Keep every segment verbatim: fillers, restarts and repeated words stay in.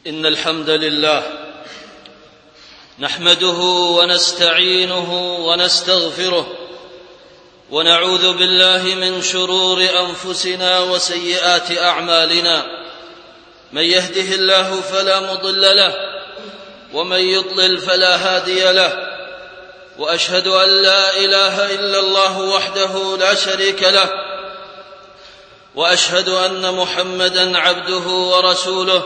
إن الحمد لله نحمده ونستعينه ونستغفره ونعوذ بالله من شرور أنفسنا وسيئات أعمالنا. من يهده الله فلا مضل له ومن يضلل فلا هادي له، وأشهد أن لا إله إلا الله وحده لا شريك له، وأشهد أن محمدًا عبده ورسوله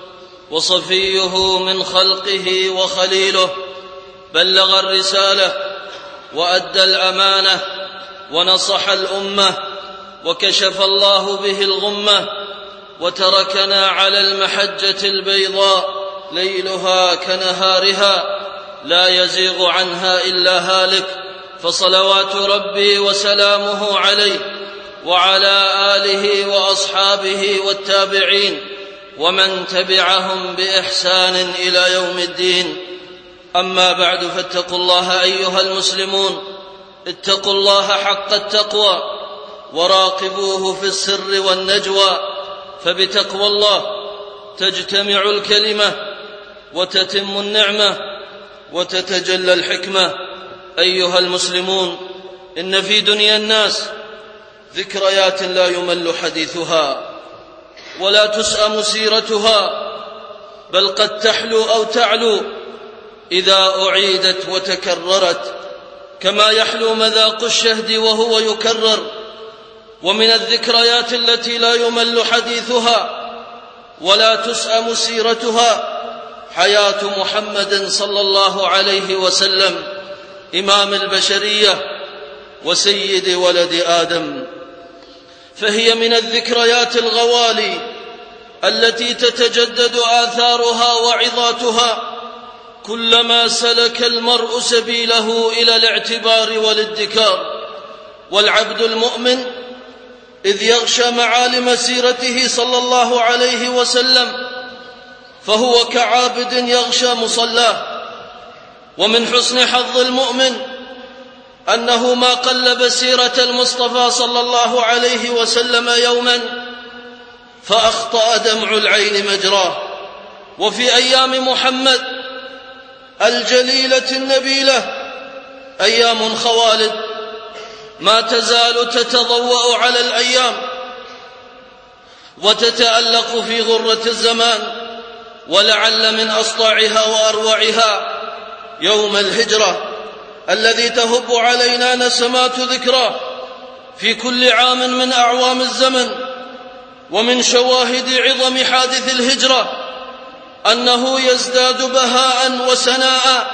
وصفيه من خلقه وخليله، بلغ الرسالة وأدى الأمانة ونصح الأمة وكشف الله به الغمة، وتركنا على المحجة البيضاء ليلها كنهارها لا يزيغ عنها إلا هالك، فصلوات ربي وسلامه عليه وعلى آله وأصحابه والتابعين ومن تبعهم بإحسان إلى يوم الدين. أما بعد، فاتقوا الله أيها المسلمون، اتقوا الله حق التقوى وراقبوه في السر والنجوى، فبتقوى الله تجتمع الكلمة وتتم النعمة وتتجلى الحكمة. أيها المسلمون، إن في دنيا الناس ذكريات لا يمل حديثها ولا تسأم سيرتها، بل قد تحلو أو تعلو إذا أعيدت وتكررت، كما يحلو مذاق الشهد وهو يكرر. ومن الذكريات التي لا يمل حديثها ولا تسأم سيرتها حياة محمد صلى الله عليه وسلم، إمام البشرية وسيد ولد آدم. فهي من الذكريات الغوالي التي تتجدد آثارها وعظاتها كلما سلك المرء سبيله إلى الاعتبار والادكار. والعبد المؤمن إذ يغشى معالم سيرته صلى الله عليه وسلم فهو كعابد يغشى مصلاه. ومن حسن حظ المؤمن أنه ما قلب سيرة المصطفى صلى الله عليه وسلم يوما فأخطأ دمع العين مجراه. وفي أيام محمد الجليلة النبيلة أيام خوالد ما تزال تتضوأ على الأيام وتتألق في غرة الزمان، ولعل من أسطعها وأروعها يوم الهجرة الذي تهب علينا نسمات ذكراه في كل عام من أعوام الزمن. ومن شواهد عظم حادث الهجرة أنه يزداد بهاء وسناء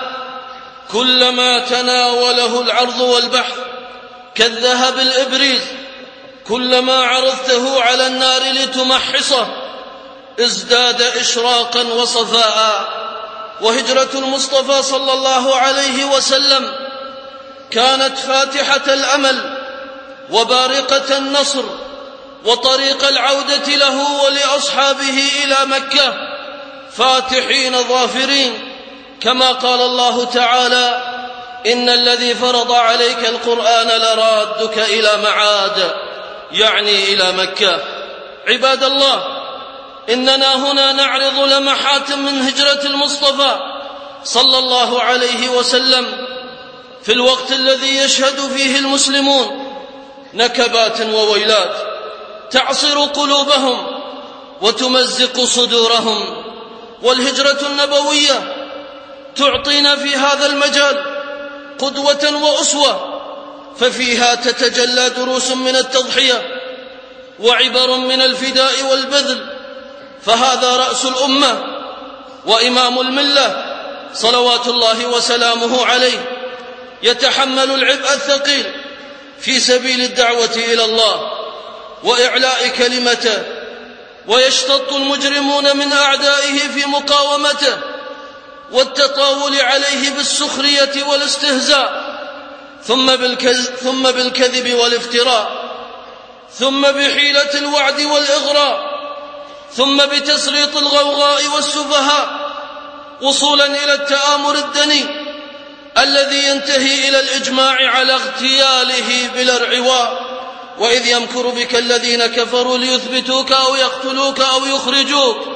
كلما تناوله العرض والبحث، كالذهب الإبريز كلما عرضته على النار لتمحصه ازداد إشراقا وصفاء. وهجرة المصطفى صلى الله عليه وسلم كانت فاتحة الأمل وبارقة النصر وطريق العودة له ولأصحابه إلى مكة فاتحين ظافرين، كما قال الله تعالى: إن الذي فرض عليك القرآن لرادك إلى معاد، يعني إلى مكة. عباد الله، إننا هنا نعرض لمحات من هجرة المصطفى صلى الله عليه وسلم في الوقت الذي يشهد فيه المسلمون نكبات وويلات تعصر قلوبهم وتمزق صدورهم. والهجرة النبوية تعطينا في هذا المجال قدوة وأسوة، ففيها تتجلى دروس من التضحية وعبر من الفداء والبذل. فهذا رأس الأمة وإمام الملة صلوات الله وسلامه عليه يتحمل العبء الثقيل في سبيل الدعوة إلى الله وإعلاء كلمته، ويشتط المجرمون من أعدائه في مقاومته والتطاول عليه بالسخرية والاستهزاء، ثم بالكذب, ثم بالكذب والافتراء، ثم بحيلة الوعد والإغراء، ثم بتسليط الغوغاء والسفهاء، وصولا إلى التآمر الدني الذي ينتهي إلى الإجماع على اغتياله بلا ارعواء. وإذ يمكر بك الذين كفروا ليثبتوك أو يقتلوك أو يخرجوك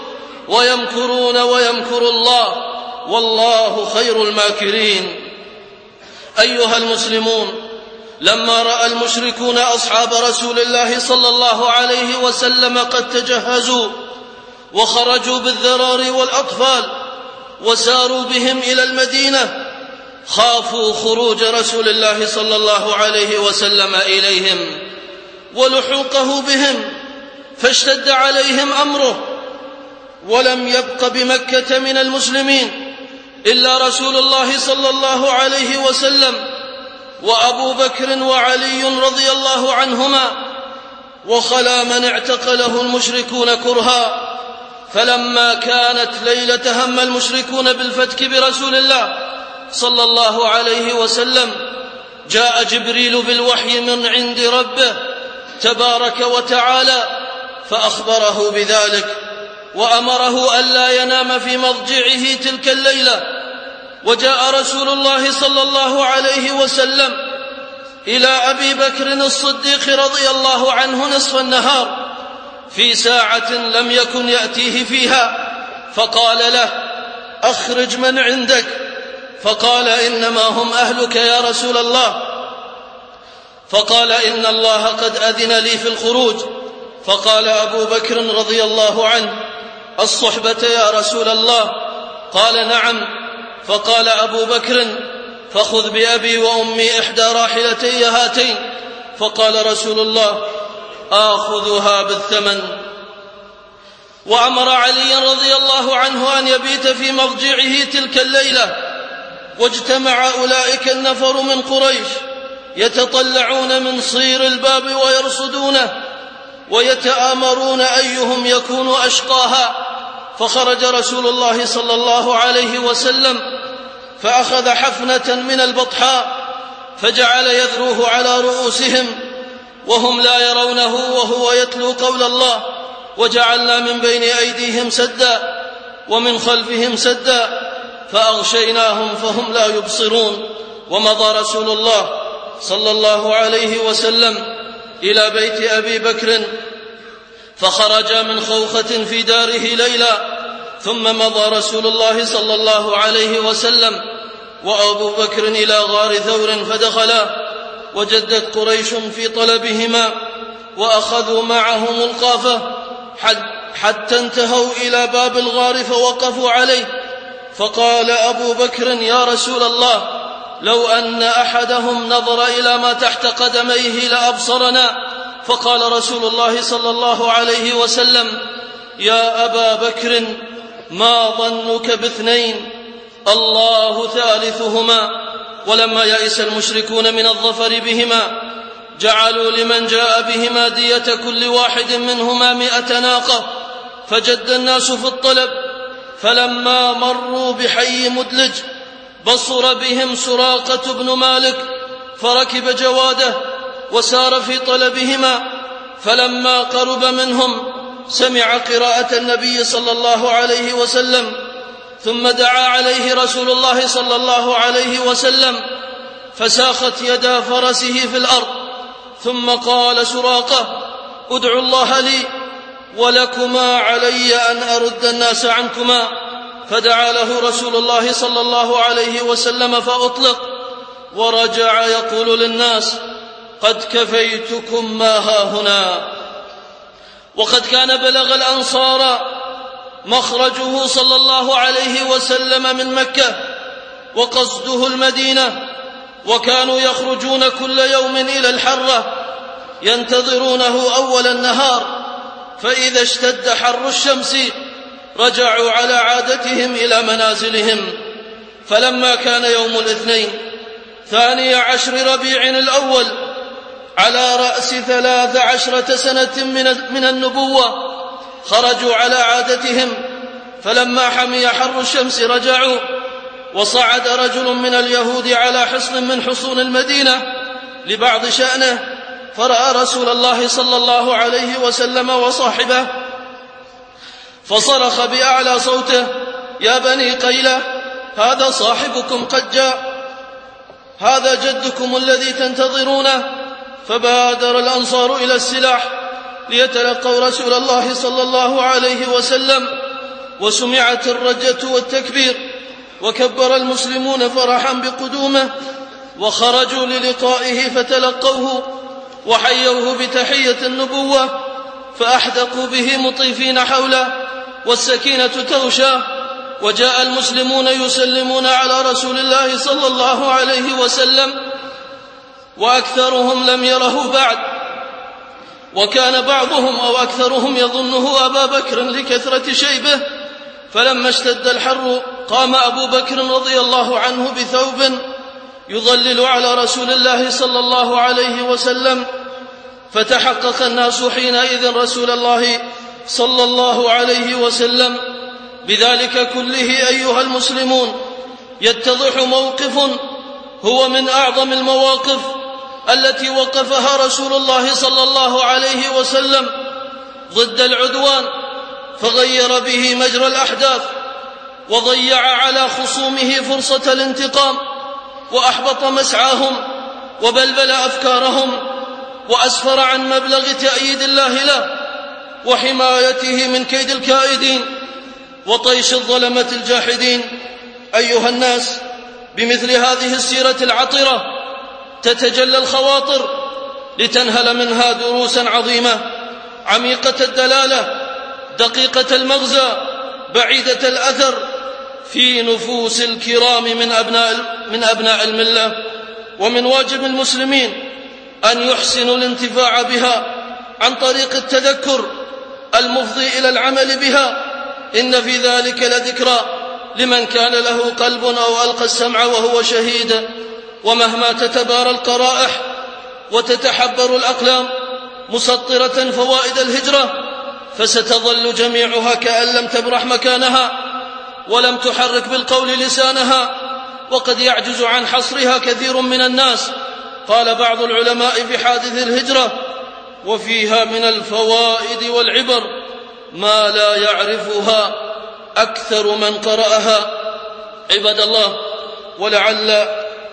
ويمكرون ويمكر الله والله خير الماكرين. أيها المسلمون، لما رأى المشركون أصحاب رسول الله صلى الله عليه وسلم قد تجهزوا وخرجوا بالذرار والأطفال وساروا بهم إلى المدينة، خافوا خروج رسول الله صلى الله عليه وسلم إليهم ولحوقه بهم، فاشتد عليهم أمره، ولم يبق بمكة من المسلمين إلا رسول الله صلى الله عليه وسلم وأبو بكر وعلي رضي الله عنهما، وخلا من اعتقله المشركون كرها. فلما كانت ليلة هم المشركون بالفتك برسول الله صلى الله عليه وسلم، جاء جبريل بالوحي من عند ربه تبارك وتعالى فأخبره بذلك، وأمره ألا ينام في مضجعه تلك الليلة. وجاء رسول الله صلى الله عليه وسلم إلى أبي بكر الصديق رضي الله عنه نصف النهار في ساعة لم يكن يأتيه فيها، فقال له: أخرج من عندك. فقال: إنما هم أهلك يا رسول الله. فقال: إن الله قد أذن لي في الخروج. فقال أبو بكر رضي الله عنه: الصحبة يا رسول الله؟ قال: نعم. فقال أبو بكر: فخذ بأبي وأمي إحدى راحلتي هاتين. فقال رسول الله: آخذها بالثمن. وأمر علي رضي الله عنه أن يبيت في مضجعه تلك الليلة. واجتمع أولئك النفر من قريش يتطلعون من صير الباب ويرصدونه ويتآمرون أيهم يكون أشقاها. فخرج رسول الله صلى الله عليه وسلم فأخذ حفنة من البطحاء فجعل يذروه على رؤوسهم وهم لا يرونه وهو يتلو قول الله: وجعلنا من بين أيديهم سدا ومن خلفهم سدا فأغشيناهم فهم لا يبصرون. ومضى رسول الله صلى الله عليه وسلم إلى بيت أبي بكر فخرج من خوخة في داره ليلا، ثم مضى رسول الله صلى الله عليه وسلم وأبو بكر إلى غار ثور فدخلا، وجدت قريش في طلبهما وأخذوا معهم القافة حتى انتهوا إلى باب الغار فوقفوا عليه. فقال أبو بكر: يا رسول الله، لو أن أحدهم نظر إلى ما تحت قدميه لأبصرنا. فقال رسول الله صلى الله عليه وسلم: يا أبا بكر، ما ظنك باثنين؟ الله ثالثهما. ولما يئس المشركون من الظفر بهما جعلوا لمن جاء بهما دية كل واحد منهما مئة ناقة، فجد الناس في الطلب. فلما مروا بحي مدلج بصر بهم سراقة بن مالك فركب جواده وسار في طلبهما. فلما قرب منهم سمع قراءة النبي صلى الله عليه وسلم، ثم دعا عليه رسول الله صلى الله عليه وسلم فساخت يدا فرسه في الأرض. ثم قال سراقة: ادعوا الله لي ولكما علي أن أرد الناس عنكما. فدعا له رسول الله صلى الله عليه وسلم فأطلق، ورجع يقول للناس: قد كفيتكم ما هاهنا. وقد كان بلغ الأنصار مخرجه صلى الله عليه وسلم من مكة وقصده المدينة، وكانوا يخرجون كل يوم إلى الحرة ينتظرونه أول النهار، فإذا اشتد حر الشمس رجعوا على عادتهم إلى منازلهم. فلما كان يوم الاثنين ثاني عشر ربيع الأول على رأس ثلاث عشرة سنة من النبوة خرجوا على عادتهم. فلما حمي حر الشمس رجعوا، وصعد رجل من اليهود على حصن من حصون المدينة لبعض شأنه، فرأى رسول الله صلى الله عليه وسلم وصاحبه فصرخ بأعلى صوته: يا بني قيلة، هذا صاحبكم قد جاء، هذا جدكم الذي تنتظرونه. فبادر الأنصار إلى السلاح ليتلقوا رسول الله صلى الله عليه وسلم، وسمعت الرجة والتكبير، وكبر المسلمون فرحا بقدومه، وخرجوا للقائه فتلقوه وحيوه بتحية النبوة، فأحدقوا به مطيفين حوله، والسكينة تغشاه. وجاء المسلمون يسلمون على رسول الله صلى الله عليه وسلم، وأكثرهم لم يره بعد، وكان بعضهم أو أكثرهم يظنه أبا بكر لكثرة شيبه. فلما اشتد الحر قام أبو بكر رضي الله عنه بثوب يظلل على رسول الله صلى الله عليه وسلم، فتحقق الناس حينئذ رسول الله صلى الله عليه وسلم. بذلك كله أيها المسلمون يتضح موقف هو من أعظم المواقف التي وقفها رسول الله صلى الله عليه وسلم ضد العدوان، فغير به مجرى الأحداث، وضيع على خصومه فرصة الانتقام، وأحبط مسعاهم، وبلبل أفكارهم، وأسفر عن مبلغ تأييد الله له وحمايته من كيد الكائدين وطيش الظلمة الجاحدين. أيها الناس، بمثل هذه السيرة العطرة تتجلى الخواطر لتنهل منها دروسا عظيمة عميقة الدلالة، دقيقة المغزى، بعيدة الأثر في نفوس الكرام من أبناء, من أبناء الملة. ومن واجب المسلمين أن يحسنوا الانتفاع بها عن طريق التذكر المفضي إلى العمل بها. إن في ذلك لذكرى لمن كان له قلب أو ألقى السمع وهو شهيد. ومهما تتبارى القرائح وتتحبر الأقلام مسطرة فوائد الهجرة، فستظل جميعها كأن لم تبرح مكانها ولم تحرك بالقول لسانها، وقد يعجز عن حصرها كثير من الناس. قال بعض العلماء في حادث الهجرة: وفيها من الفوائد والعبر ما لا يعرفها أكثر من قرأها. عباد الله، ولعل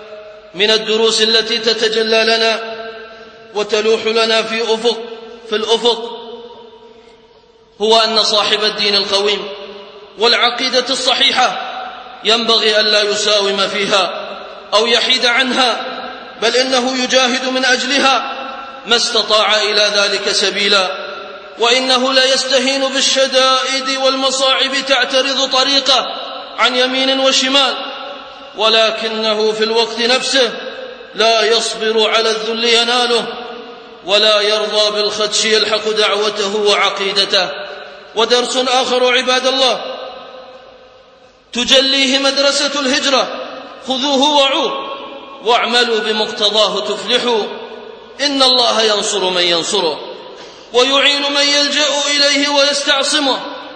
من الدروس التي تتجلى لنا وتلوح لنا في أفق في الأفق هو أن صاحب الدين القويم والعقيدة الصحيحة ينبغي ألا يساوم فيها أو يحيد عنها، بل إنه يجاهد من أجلها ما استطاع إلى ذلك سبيلا، وإنه لا يستهين بالشدائد والمصاعب تعترض طريقه عن يمين وشمال، ولكنه في الوقت نفسه لا يصبر على الذل يناله، ولا يرضى بالخدش يلحق دعوته وعقيدته. ودرس آخر عباد الله تجليه مدرسة الهجرة: خذوه وعوه واعملوا بمقتضاه تفلحوا، إن الله ينصر من ينصره ويعين من يلجأ إليه ويستعصمه،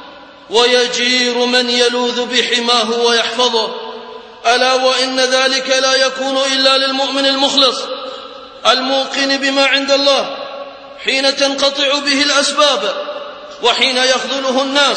ويجير من يلوذ بحماه ويحفظه. ألا وإن ذلك لا يكون إلا للمؤمن المخلص الموقن بما عند الله حين تنقطع به الأسباب وحين يخذله الناس.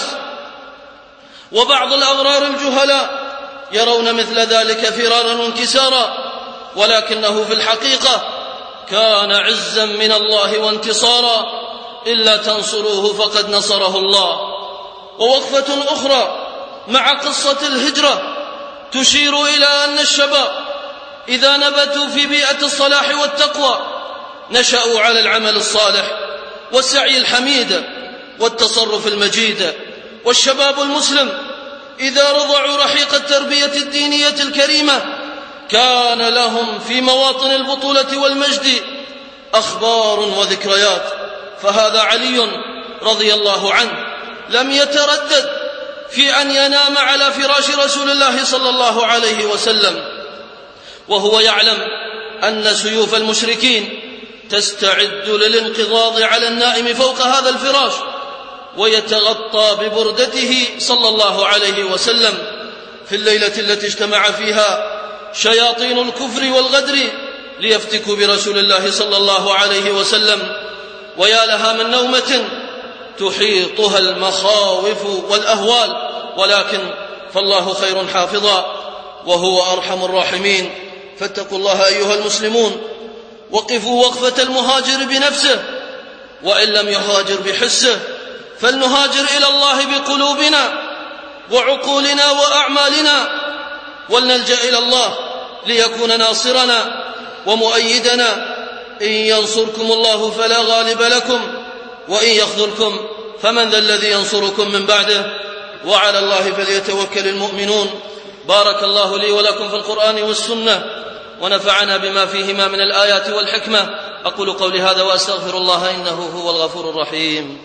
وبعض الأغرار الجهلاء يرون مثل ذلك فرارا وانكسارا، ولكنه في الحقيقة كان عزا من الله وانتصارا، إلا تنصروه فقد نصره الله. ووقفة أخرى مع قصة الهجرة تشير إلى أن الشباب إذا نبتوا في بيئة الصلاح والتقوى نشأوا على العمل الصالح والسعي الحميد والتصرف المجيد. والشباب المسلم إذا رضعوا رحيق التربية الدينية الكريمة كان لهم في مواطن البطولة والمجد أخبار وذكريات. فهذا علي رضي الله عنه لم يتردد في أن ينام على فراش رسول الله صلى الله عليه وسلم وهو يعلم أن سيوف المشركين تستعد للانقضاض على النائم فوق هذا الفراش، ويتغطى ببردته صلى الله عليه وسلم في الليلة التي اجتمع فيها شياطين الكفر والغدر ليفتكوا برسول الله صلى الله عليه وسلم. ويا لها من نومة تحيطها المخاوف والأهوال، ولكن فالله خير حافظا وهو أرحم الراحمين. فاتقوا الله أيها المسلمون، وقفوا وقفة المهاجر بنفسه، وإن لم يهاجر بحسه فلنهاجر إلى الله بقلوبنا، وعقولنا وأعمالنا، ولنلجأ إلى الله ليكون ناصرنا ومؤيدنا. إن ينصركم الله فلا غالب لكم، وإن يخذلكم فمن ذا الذي ينصركم من بعده، وعلى الله فليتوكل المؤمنون. بارك الله لي ولكم في القرآن والسنة، ونفعنا بما فيهما من الآيات والحكمة. أقول قولي هذا وأستغفر الله إنه هو الغفور الرحيم.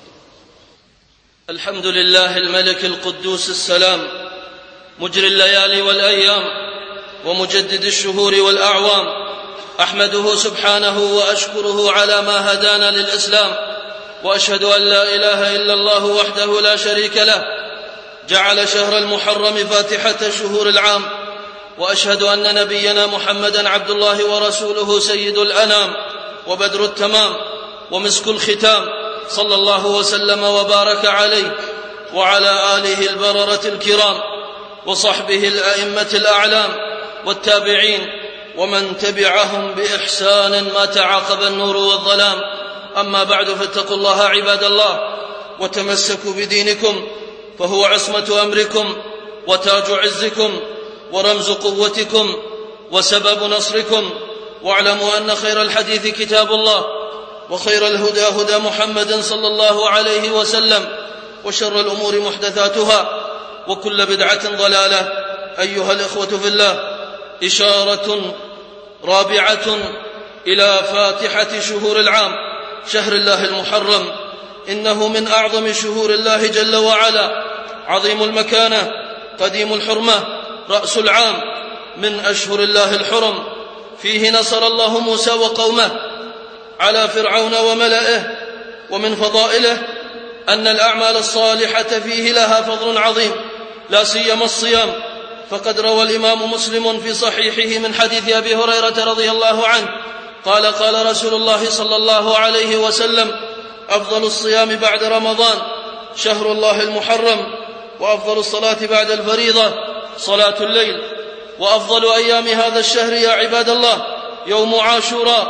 الحمد لله الملك القدوس السلام، مجري الليالي والأيام ومجدد الشهور والأعوام، أحمده سبحانه وأشكره على ما هدانا للإسلام، وأشهد أن لا إله إلا الله وحده لا شريك له، جعل شهر المحرم فاتحة شهور العام، وأشهد أن نبينا محمدا عبد الله ورسوله سيد الأنام وبدر التمام ومسك الختام، صلى الله وسلم وبارك عليه وعلى آله البررة الكرام وصحبه الأئمة الأعلام والتابعين ومن تبعهم بإحسان ما تعاقب النور والظلام. أما بعد، فاتقوا الله عباد الله، وتمسكوا بدينكم، فهو عصمة أمركم وتاج عزكم ورمز قوتكم وسبب نصركم. واعلموا أن خير الحديث كتاب الله، وخير الهدى هدى محمد صلى الله عليه وسلم، وشر الأمور محدثاتها، وكل بدعة ضلالة. أيها الإخوة في الله، إشارة رابعة إلى فاتحة شهور العام، شهر الله المحرم. إنه من أعظم شهور الله جل وعلا، عظيم المكانة، قديم الحرمة، رأس العام، من أشهر الله الحرم. فيه نصر الله موسى وقومه على فرعون وملئه. ومن فضائله أن الأعمال الصالحة فيه لها فضل عظيم، لا سيما الصيام. فقد روى الإمام مسلم في صحيحه من حديث أبي هريرة رضي الله عنه قال: قال رسول الله صلى الله عليه وسلم: أفضل الصيام بعد رمضان شهر الله المحرم، وأفضل الصلاة بعد الفريضة صلاة الليل. وأفضل أيام هذا الشهر يا عباد الله يوم عاشوراء.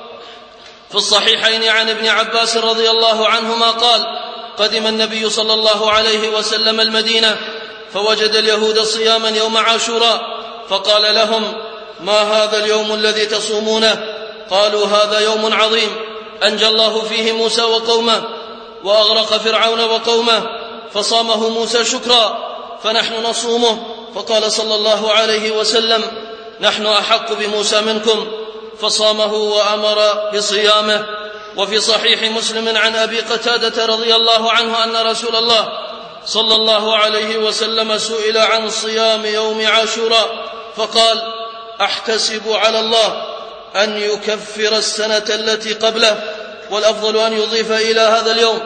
في الصحيحين عن ابن عباس رضي الله عنهما قال: قدم النبي صلى الله عليه وسلم المدينة، فوجد اليهود صياما يوم عاشوراء، فقال لهم: ما هذا اليوم الذي تصومونه؟ قالوا: هذا يوم عظيم أنجى الله فيه موسى وقومه، وأغرق فرعون وقومه، فصامه موسى شكرا، فنحن نصومه. فقال صلى الله عليه وسلم: نحن أحق بموسى منكم، فصامه وأمر بصيامه. وفي صحيح مسلم عن أبي قتادة رضي الله عنه أن رسول الله صلى الله عليه وسلم سئل عن صيام يوم عاشوراء فقال: أحتسب على الله أن يكفر السنة التي قبله، والأفضل أن يضيف إلى هذا اليوم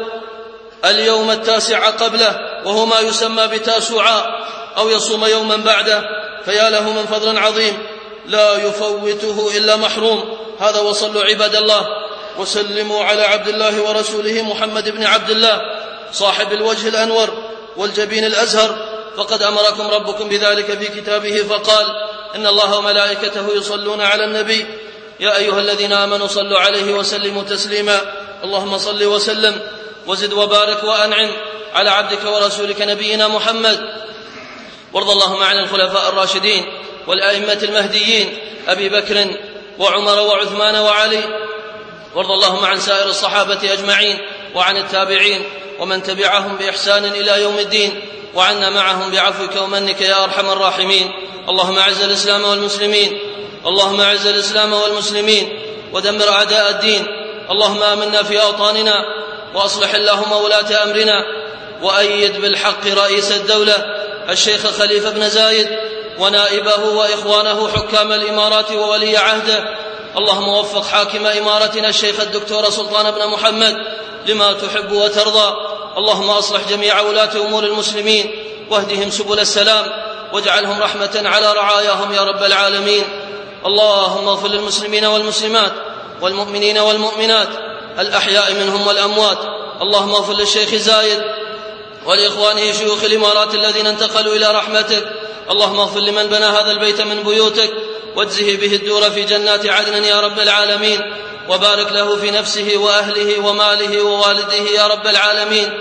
اليوم التاسع قبله، وهو ما يسمى بتاسعاء، أو يصوم يوما بعده، فيا له من فضل عظيم لا يفوته إلا محروم. هذا. وصلوا عباد الله وسلموا على عبد الله ورسوله محمد بن عبد الله، صاحب الوجه الأنور والجبين الأزهر، فقد أمركم ربكم بذلك في كتابه فقال: إن الله وملائكته يصلون على النبي يا أيها الذين آمنوا صلوا عليه وسلموا تسليما. اللهم صل وسلم وزد وبارك وأنعم على عبدك ورسولك نبينا محمد. وارض اللهم عن الخلفاء الراشدين والأئمة المهديين أبي بكر وعمر وعثمان وعلي. وارض اللهم عن سائر الصحابة أجمعين، وعن التابعين ومن تبعهم بإحسان إلى يوم الدين، وعنا معهم بعفوك ومنك يا أرحم الراحمين. اللهم أعز الإسلام والمسلمين، اللهم أعز الإسلام والمسلمين ودمر أعداء الدين. اللهم آمنا في أوطاننا، وأصلح اللهم ولاة أمرنا، وأيد بالحق رئيس الدولة الشيخ خليفة بن زايد ونائبه وإخوانه حكام الإمارات وولي عهده. اللهم وفق حاكم إمارتنا الشيخ الدكتور سلطان بن محمد لما تحب وترضى. اللهم أصلح جميع ولاة أمور المسلمين واهدهم سبل السلام، واجعلهم رحمة على رعاياهم يا رب العالمين. اللهم اغفر للمسلمين والمسلمات والمؤمنين والمؤمنات الأحياء منهم والأموات. اللهم اغفر للشيخ زايد ولإخوانه شيوخ الإمارات الذين انتقلوا إلى رحمتك. اللهم اغفر لمن بنى هذا البيت من بيوتك، واجزه به الدور في جنات عدن يا رب العالمين، وبارك له في نفسه وأهله وماله ووالده يا رب العالمين.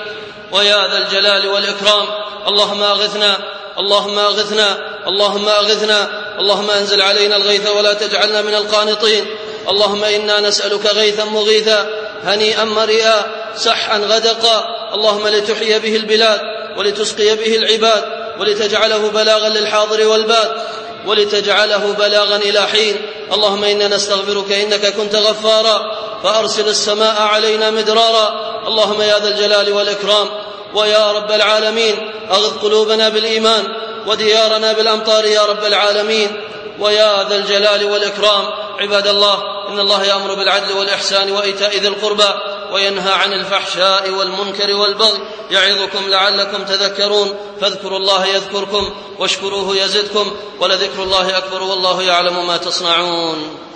ويا ذا الجلال والإكرام. اللهم أغثنا اللهم أغثنا اللهم أغثنا اللهم أنزل علينا الغيث ولا تجعلنا من القانطين. اللهم إنا نسألك غيثا مغيثا هنيئا مريئا سحا غدقا، اللهم لتحيي به البلاد ولتسقي به العباد ولتجعله بلاغا للحاضر والباد ولتجعله بلاغا إلى حين. اللهم إنا نستغفرك إنك كنت غفارا فأرسل السماء علينا مدرارا. اللهم يا ذا الجلال والإكرام ويا رب العالمين أغث قلوبنا بالإيمان وديارنا بالأمطار يا رب العالمين ويا ذا الجلال والإكرام. عباد الله، إن الله يأمر بالعدل والإحسان وإيتاء ذي القربى وينهى عن الفحشاء والمنكر والبغي يعظكم لعلكم تذكرون. فاذكروا الله يذكركم واشكروه يزدكم ولذكر الله أكبر والله يعلم ما تصنعون.